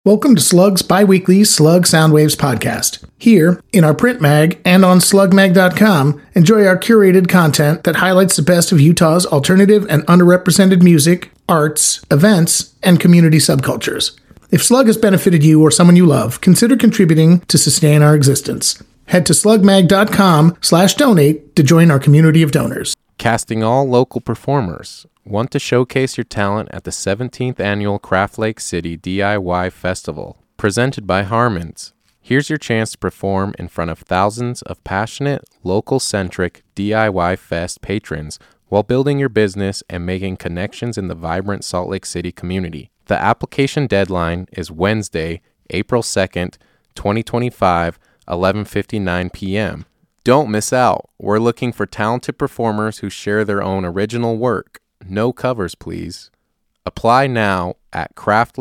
Welcome to Slug's bi-weekly Slug Soundwaves podcast. Here, in our print mag and on slugmag.com, enjoy our curated content that highlights the best of Utah's alternative and underrepresented music, arts, events, and community subcultures. If Slug has benefited you or someone you love, consider contributing to sustain our existence. Head to slugmag.com/donate to join our community of donors. Casting all local performers. Want to showcase your talent at the 17th Annual Craft Lake City DIY Festival, presented by Harmons. Here's your chance to perform in front of thousands of passionate, local-centric DIY Fest patrons while building your business and making connections in the vibrant Salt Lake City community. The application deadline is Wednesday, April 2nd, 2025, 11:59 p.m. Don't miss out. We're looking for talented performers who share their own original work. No covers, please. Apply now at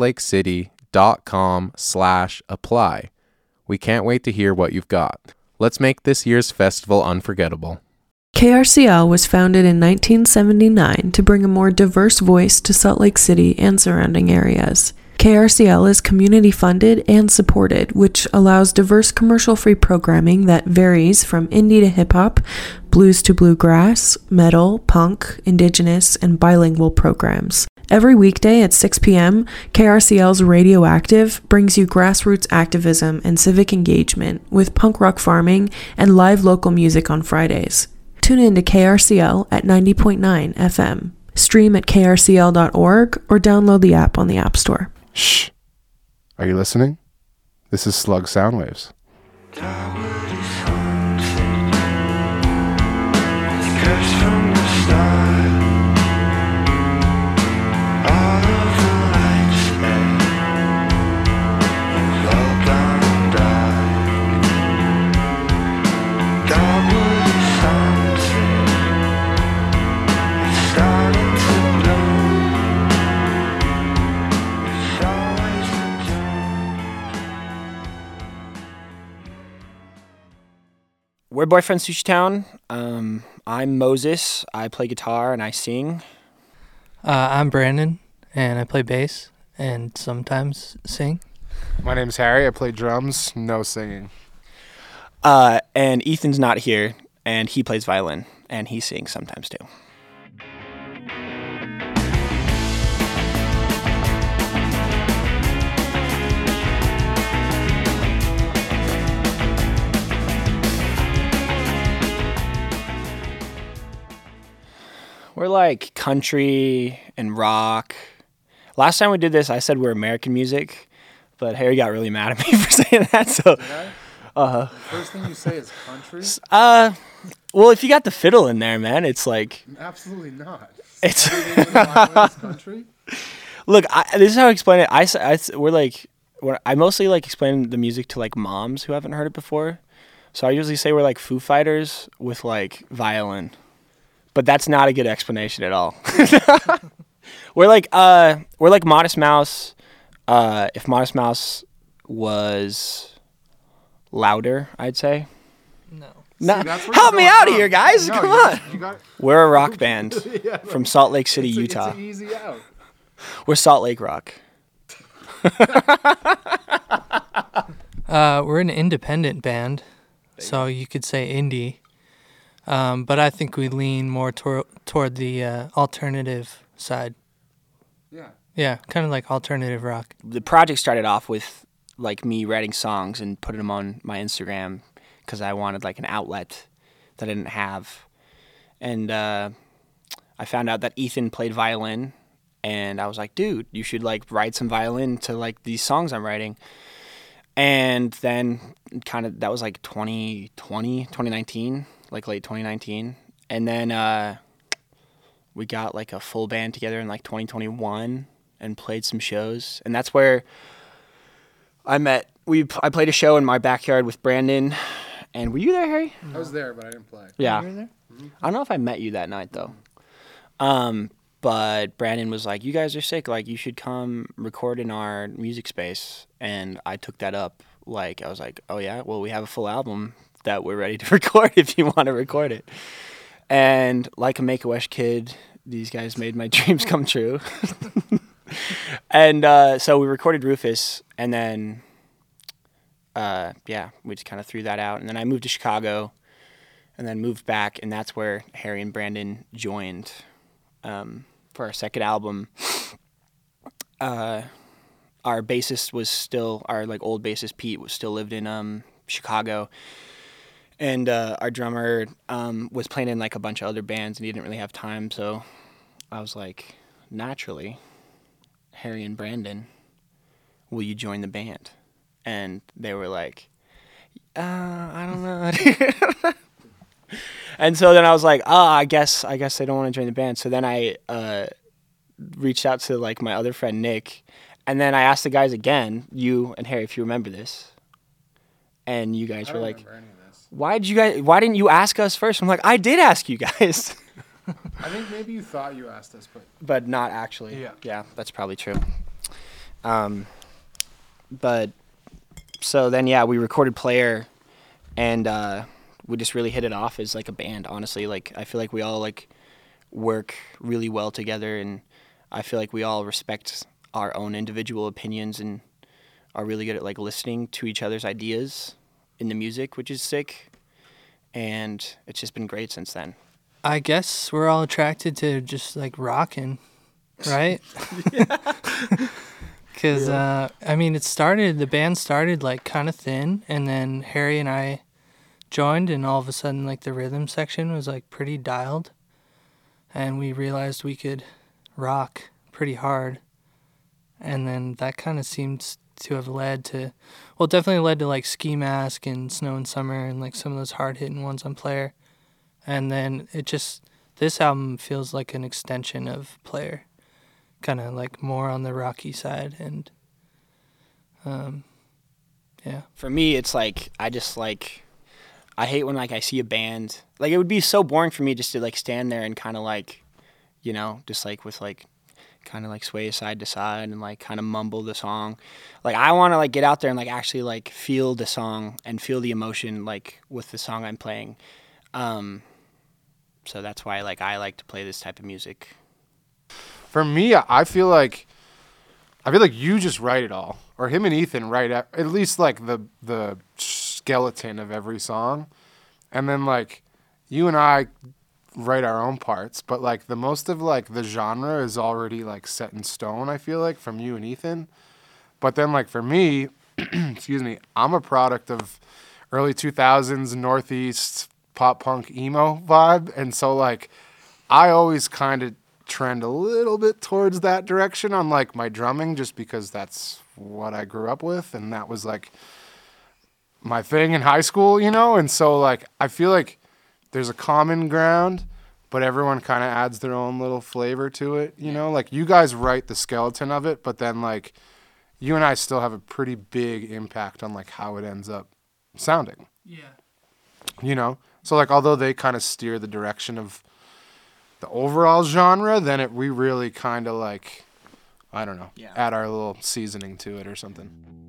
craftlakecity.com/apply. We can't wait to hear what you've got. Let's make this year's festival unforgettable. KRCL was founded in 1979 to bring a more diverse voice to Salt Lake City and surrounding areas. KRCL is community funded and supported, which allows diverse commercial-free programming that varies from indie to hip-hop, blues to bluegrass, metal, punk, indigenous, and bilingual programs. Every weekday at 6 p.m., KRCL's Radioactive brings you grassroots activism and civic engagement with punk rock farming and live local music on Fridays. Tune in to KRCL at 90.9 FM. Stream at krcl.org or download the app on the App Store. Shh. Are you listening? This is Slug Soundwaves. We're Boyfriend Sushi Town. I'm Moses. I play guitar and I sing. I'm Brandon, and I play bass and sometimes sing. My name's Harry. I play drums, no singing. And Ethan's not here, and he plays violin, and he sings sometimes too. We're like country and rock. Last time we did this, I said we're American music, but Harry got really mad at me for saying that. So, The first thing you say is country? Well, if you got the fiddle in there, man, it's like Absolutely not. it's. Country? Look, this is how I explain it. I mostly like explain the music to like moms who haven't heard it before. So I usually say we're like Foo Fighters with like violin. But that's not a good explanation at all. We're like Modest Mouse. If Modest Mouse was louder, I'd say. No. Help me out here, guys. No, Come on. got We're a rock band from Salt Lake City, Utah. It's an easy out. We're Salt Lake Rock. We're an independent band, so you could say indie. But I think we lean more toward the alternative side. Yeah. Yeah, kind of like alternative rock. The project started off with like me writing songs and putting them on my Instagram because I wanted like an outlet that I didn't have. And I found out that Ethan played violin, and I was like, dude, you should like write some violin to like these songs I'm writing. And then kind of that was like 2019. Like late 2019, and then we got like a full band together in like 2021 and played some shows, and that's where I played a show in my backyard with Brandon. And were you there, Harry? I was there, but I didn't play. Yeah. You were there? I don't know if I met you that night though. But Brandon was like, you guys are sick, like you should come record in our music space. And I took that up. Like I was like, oh yeah, well we have a full album that we're ready to record if you want to record it. And like a Make-A-Wish kid, these guys made my dreams come true. And so we recorded Rufus, and then we just kind of threw that out. And then I moved to Chicago, and then moved back, and that's where Harry and Brandon joined for our second album. Our bassist was still, our like old bassist Pete was still lived in Chicago, and our drummer was playing in like a bunch of other bands, and he didn't really have time. So I was like, naturally, Harry and Brandon, will you join the band? And they were like, I don't know. And so then I was like, I guess they don't want to join the band. So then I reached out to like my other friend Nick, and then I asked the guys again, you and Harry, if you remember this. And you guys were like, why didn't you ask us first? I'm like, I did ask you guys. I think maybe you thought you asked us, but not actually. Yeah, that's probably true. But so then we recorded Player, and we just really hit it off as like a band. Honestly, like I feel like we all like work really well together, and I feel like we all respect our own individual opinions and are really good at like listening to each other's ideas in the music, which is sick. And it's just been great since then. I guess we're all attracted to just like rocking, right? Because I mean, the band started like kind of thin, and then Harry and I joined, and all of a sudden like the rhythm section was like pretty dialed, and we realized we could rock pretty hard. And then that kind of seems to have definitely led to like Ski Mask and Snow and Summer and like some of those hard hitting ones on Player. And then this album feels like an extension of Player, kind of like more on the rocky side. And for me, it's like I hate when like I see a band, like it would be so boring for me just to like stand there and kind of like, just like with like kind of like sway side to side and like kind of mumble the song. Like I want to like get out there and like actually like feel the song and feel the emotion like with the song I'm playing. So that's why like I like to play this type of music. For me, I feel like you just write it all, or him and Ethan write at least like the skeleton of every song, and then like you and I write our own parts, but like the most of like the genre is already like set in stone, I feel like, from you and Ethan. But then like for me, excuse me, I'm a product of early 2000s Northeast pop punk emo vibe, and so like I always kind of trend a little bit towards that direction on like my drumming, just because that's what I grew up with and that was like my thing in high school, and so like I feel like there's a common ground, but everyone kind of adds their own little flavor to it, like you guys write the skeleton of it, but then like you and I still have a pretty big impact on like how it ends up sounding. Yeah. So like although they kind of steer the direction of the overall genre, then we really kind of like, I don't know, add our little seasoning to it or something.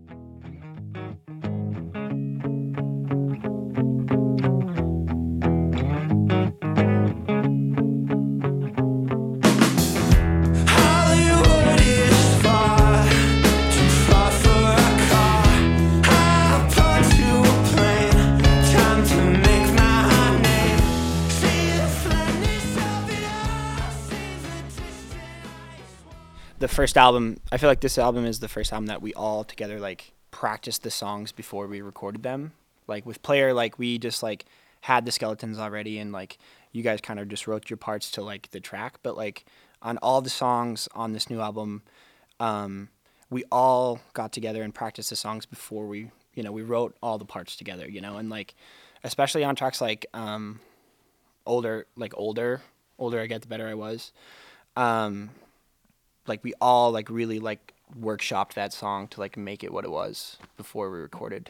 The first album, I feel like this album is the first album that we all together like practiced the songs before we recorded them. Like with Player, like we just like had the skeletons already, and like you guys kind of just wrote your parts to like the track. But like on all the songs on this new album, we all got together and practiced the songs before we wrote all the parts together, and like especially on tracks like older I Get, the better I was. Like we all like really like workshopped that song to like make it what it was before we recorded.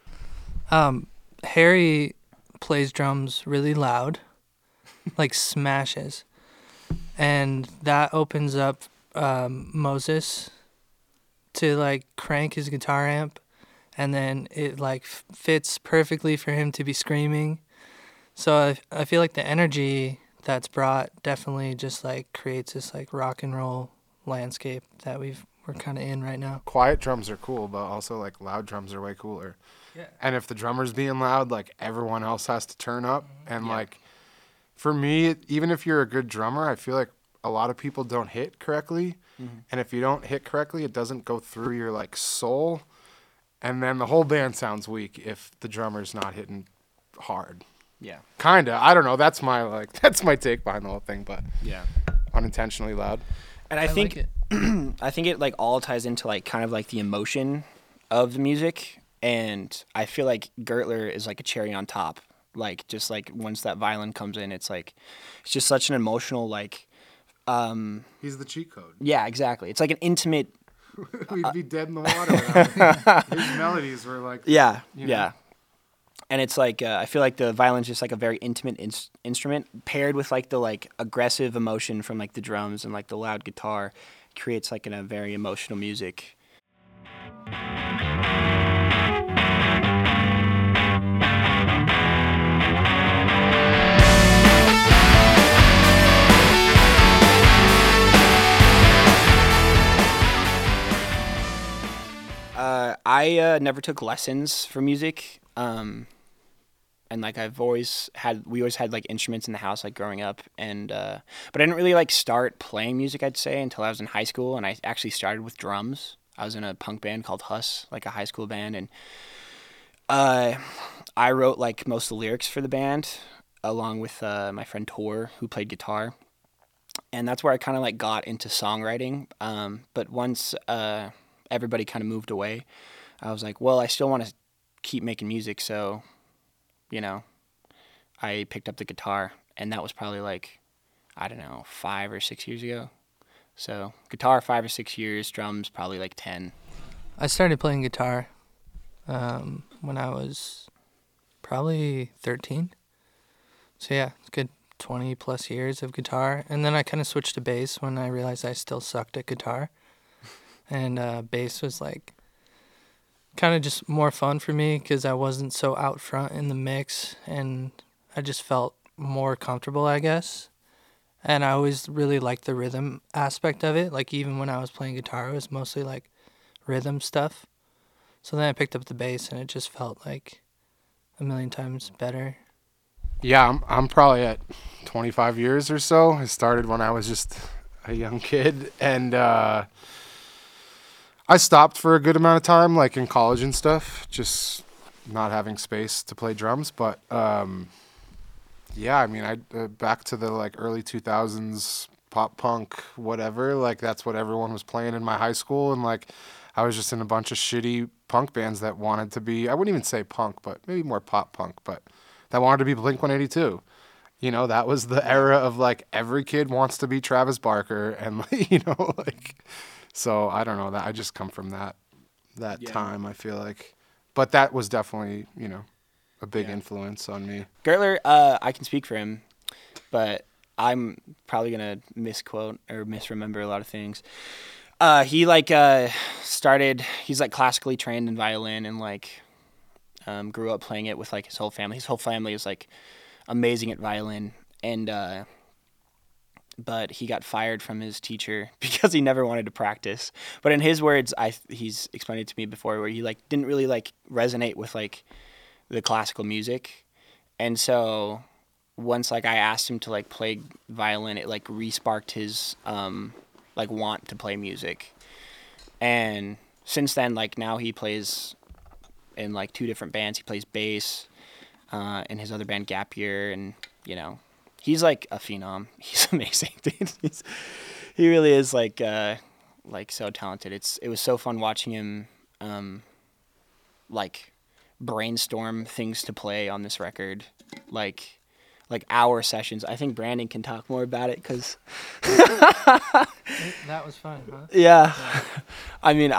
Harry plays drums really loud, like smashes, and that opens up Moses to like crank his guitar amp, and then it like fits perfectly for him to be screaming. So I feel like the energy that's brought definitely just like creates this like rock and roll landscape that we're kind of in right now. Quiet drums are cool, but also like loud drums are way cooler. Yeah. And if the drummer's being loud, like everyone else has to turn up. And like for me, even if you're a good drummer, I feel like a lot of people don't hit correctly. And if you don't hit correctly, it doesn't go through your like soul. And then the whole band sounds weak if the drummer's not hitting hard. Yeah. Kinda. I don't know. That's my take behind the whole thing, but Yeah. unintentionally loud. And I think like it. I think it like all ties into like kind of like the emotion of the music, and I feel like Gertler is like a cherry on top. Like just like once that violin comes in, it's just such an emotional like He's the cheat code. yeah, exactly. It's like an intimate We'd be dead in the water without him. His melodies were like yeah. you know. And it's like I feel like the violin's just like a very intimate instrument paired with like the like aggressive emotion from like the drums and like the loud guitar creates like a very emotional music. I never took lessons for music. And like we always had like instruments in the house like growing up, and but I didn't really like start playing music, I'd say, until I was in high school, and I actually started with drums. I was in a punk band called Huss, like a high school band, and I wrote like most of the lyrics for the band along with my friend Tor, who played guitar. And that's where I kind of like got into songwriting. But once everybody kind of moved away, I was like, well, I still want to keep making music, so I picked up the guitar, and that was probably like, I don't know, 5 or 6 years ago. So guitar 5 or 6 years, drums probably like 10. I started playing guitar when I was probably 13. So yeah, it's good 20 plus years of guitar. And then I kind of switched to bass when I realized I still sucked at guitar. And bass was like kind of just more fun for me because I wasn't so out front in the mix, and I just felt more comfortable, I guess. And I always really liked the rhythm aspect of it. Like even when I was playing guitar, it was mostly like rhythm stuff. So then I picked up the bass, and it just felt like a million times better. Yeah, I'm probably at 25 years or so. I started when I was just a young kid, and I stopped for a good amount of time, like in college and stuff, just not having space to play drums. But yeah, I mean, I back to the like early 2000s pop punk, whatever. Like that's what everyone was playing in my high school, and like I was just in a bunch of shitty punk bands that wanted to be, I wouldn't even say punk, but maybe more pop punk, but that wanted to be Blink-182. That was the era of like every kid wants to be Travis Barker, and like. So I don't know, that I just come from that time, I feel like. But that was definitely, a big influence on me. Gertler, I can speak for him, but I'm probably gonna misquote or misremember a lot of things. He he's like classically trained in violin, and like grew up playing it with like his whole family. His whole family is like amazing at violin, and but he got fired from his teacher because he never wanted to practice. But in his words, he's explained it to me before, where he like didn't really like resonate with like the classical music, and so once like I asked him to like play violin, it like re-sparked his like want to play music. And since then, like now he plays in like 2 different bands. He plays bass in his other band Gap Year, and he's like a phenom. He's amazing, dude. He really is like so talented. It was so fun watching him like brainstorm things to play on this record, like hour sessions. I think Brandon can talk more about it because That was fun, huh? yeah. I mean,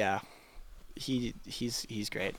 he's great.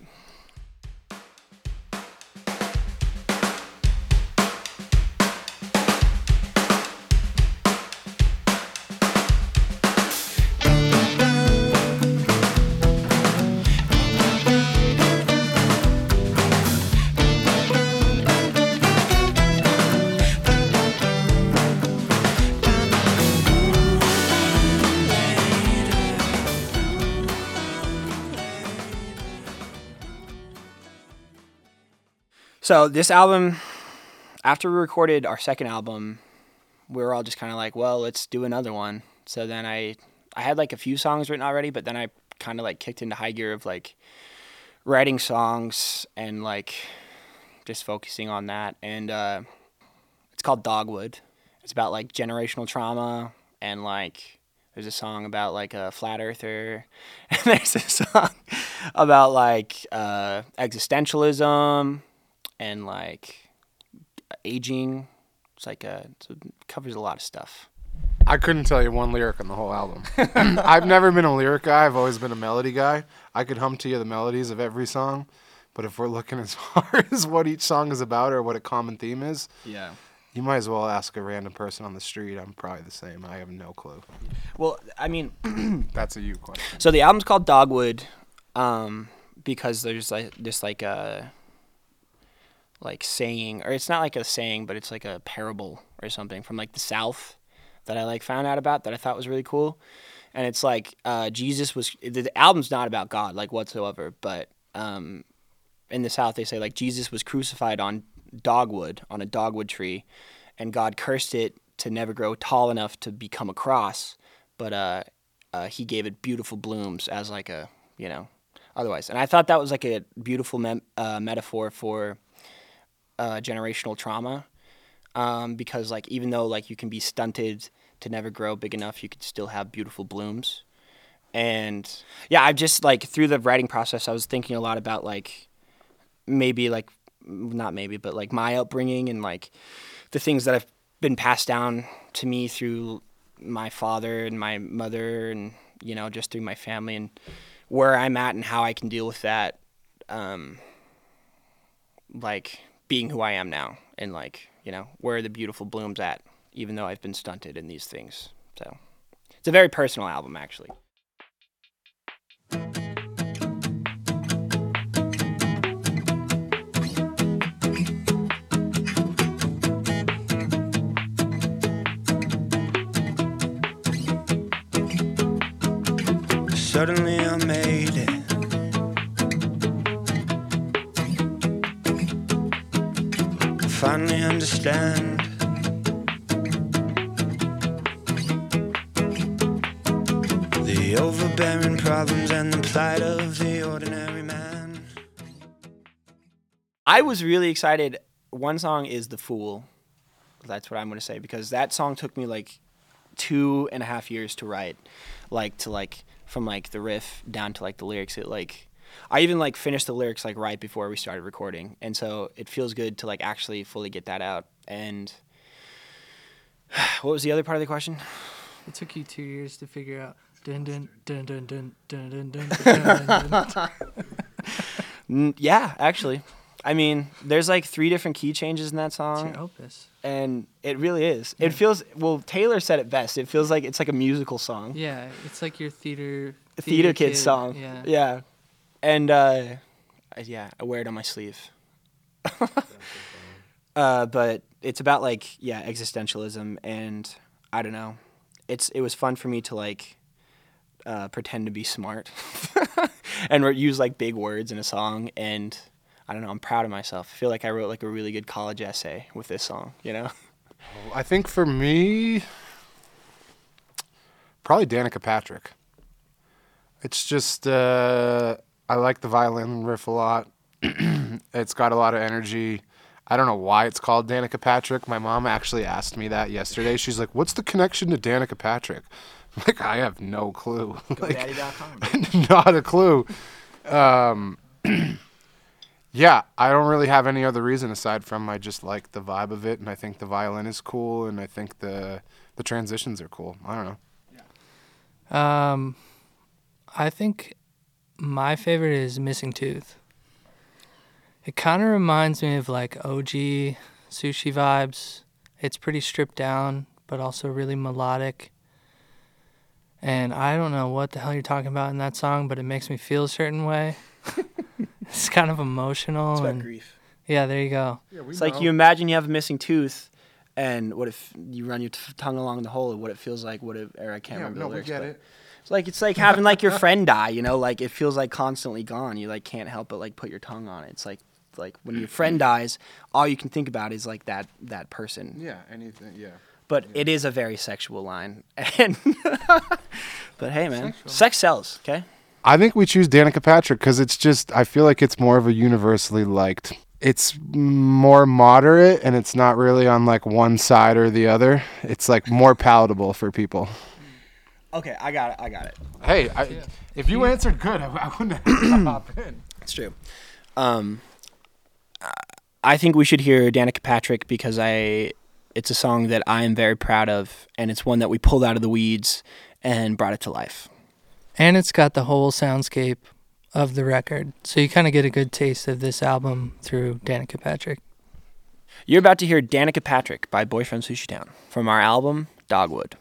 So this album, after we recorded our second album, we were all just kind of like, well, let's do another one. So then I had like a few songs written already, but then I kind of like kicked into high gear of like writing songs and like just focusing on that. And it's called Dogwood. It's about like generational trauma, and like there's a song about like a flat earther, and there's a song about like existentialism and like aging. It covers a lot of stuff. I couldn't tell you one lyric on the whole album. I've never been a lyric guy. I've always been a melody guy. I could hum to you the melodies of every song, but if we're looking as far as what each song is about or what a common theme is, Yeah. you might as well ask a random person on the street. I'm probably the same. I have no clue. Well, I mean, That's a you question. so the album's called Dogwood because there's like this like a saying, or it's not like a saying, but it's like a parable or something from like the South that I like found out about that I thought was really cool. And it's like the album's not about God like whatsoever, but in the South they say like Jesus was crucified on a dogwood tree, and God cursed it to never grow tall enough to become a cross, but he gave it beautiful blooms as like a, otherwise. And I thought that was like a beautiful metaphor for generational trauma, because like even though like you can be stunted to never grow big enough, you could still have beautiful blooms. And yeah, I've just like through the writing process, I was thinking a lot about like maybe like not maybe, but like my upbringing and like the things that have been passed down to me through my father and my mother and, just through my family, and where I'm at and how I can deal with that, like being who I am now, and like, where are the beautiful blooms at, even though I've been stunted in these things. So it's a very personal album, actually. Suddenly I made it. I finally understand. The overbearing problems and the plight of the ordinary man. I was really excited. One song is The Fool. That's what I'm going to say, because that song took me like 2.5 years to write, from like the riff down to like the lyrics. I even like finished the lyrics like right before we started recording, and so it feels good to like actually fully get that out. And what was the other part of the question? It took you 2 years to figure out. Dun dun dun dun dun dun dun dun dun dun. Yeah, actually. I mean, there's like 3 different key changes in that It's song. your opus. And it really is. Yeah. It feels, well, Taylor said it best. It feels like it's like a musical song. Yeah, it's like your theater Kid song. Yeah. Yeah. And, I wear it on my sleeve. But it's about like, existentialism, and I don't know. It was fun for me to like pretend to be smart and use like big words in a song, and I don't know, I'm proud of myself. I feel like I wrote like a really good college essay with this song, I think for me, probably Danica Patrick. It's just, I like the violin riff a lot. It's got a lot of energy. I don't know why it's called Danica Patrick. My mom actually asked me that yesterday. She's like, what's the connection to Danica Patrick? I'm like, I have no clue. GoDaddy.com. Not a clue. Yeah, I don't really have any other reason aside from I just like the vibe of it, and I think the violin is cool, and I think the transitions are cool. I don't know. I think my favorite is Missing Tooth. It kind of reminds me of like OG Sushi vibes. It's pretty stripped down, but also really melodic. And I don't know what the hell you're talking about in that song, but it makes me feel a certain way. It's kind of emotional. It's about and grief. Yeah, there you go. It's like you imagine you have a missing tooth, and what if you run your tongue along the hole, what it feels like, or I can't remember the lyrics. we get but it. It's like having like your friend die, like it feels like constantly gone. You like can't help but like put your tongue on it. It's like like when your friend dies, all you can think about is like that person. Yeah, anything. Yeah. But it is a very sexual line. And but hey, man, sex sells. Okay. I think we choose Danica Patrick because it's just, I feel like it's more of a universally liked. It's more moderate and it's not really on like one side or the other. It's like more palatable for people. Okay, I got it. Hey, if you answered good, I wouldn't have to hop in. It's true. I think we should hear Danica Patrick because it's a song that I am very proud of, and it's one that we pulled out of the weeds and brought it to life. And it's got the whole soundscape of the record, so you kind of get a good taste of this album through Danica Patrick. You're about to hear Danica Patrick by Boyfriend Sushi Town from our album, Dogwood.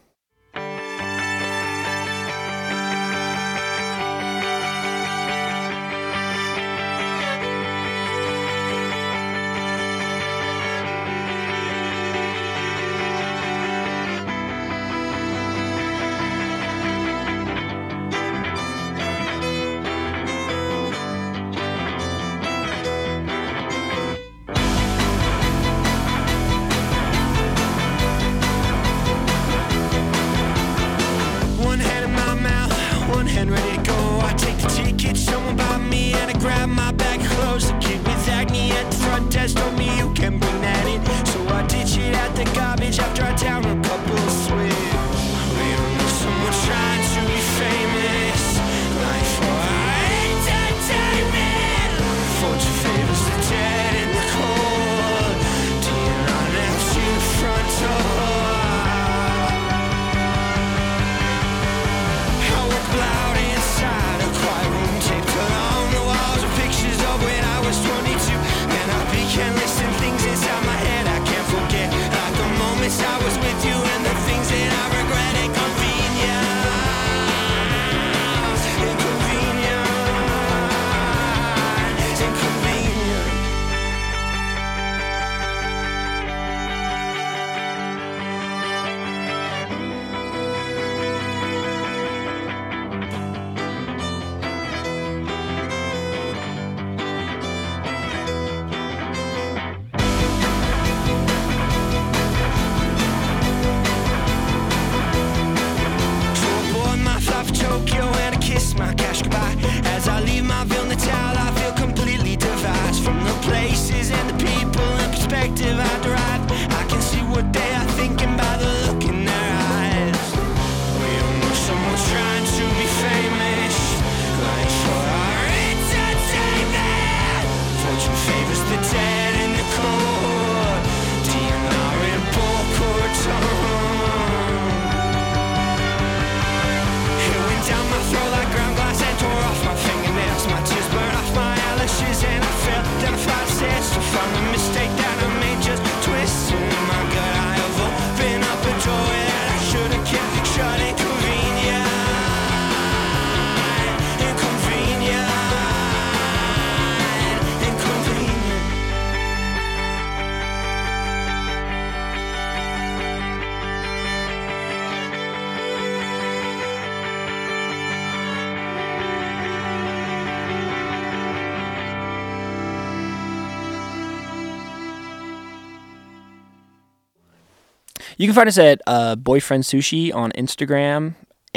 You can find us at Boyfriend Sushi on Instagram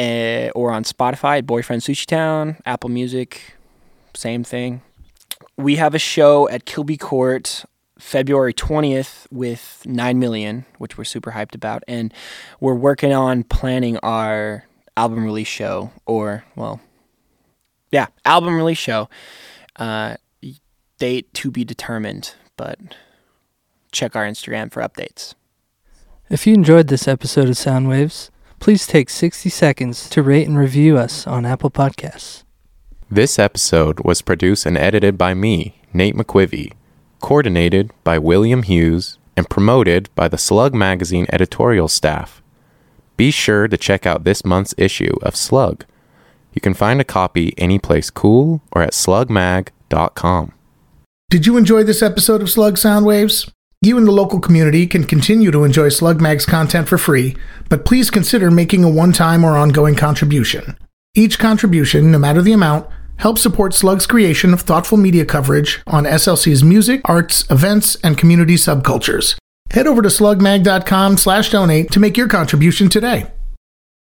or on Spotify at Boyfriend Sushi Town, Apple Music, same thing. We have a show at Kilby Court February 20th with 9 Million, which we're super hyped about. And we're working on planning our album release show album release show. Date to be determined, but check our Instagram for updates. If you enjoyed this episode of Soundwaves, please take 60 seconds to rate and review us on Apple Podcasts. This episode was produced and edited by me, Nate McQuivey, coordinated by William Hughes, and promoted by the Slug Magazine editorial staff. Be sure to check out this month's issue of Slug. You can find a copy anyplace cool or at slugmag.com. Did you enjoy this episode of Slug Soundwaves? You and the local community can continue to enjoy Slug Mag's content for free, but please consider making a one-time or ongoing contribution. Each contribution, no matter the amount, Help support Slug's creation of thoughtful media coverage on SLC's music, arts, events, and community subcultures. Head over to slugmag.com/donate to make your contribution today.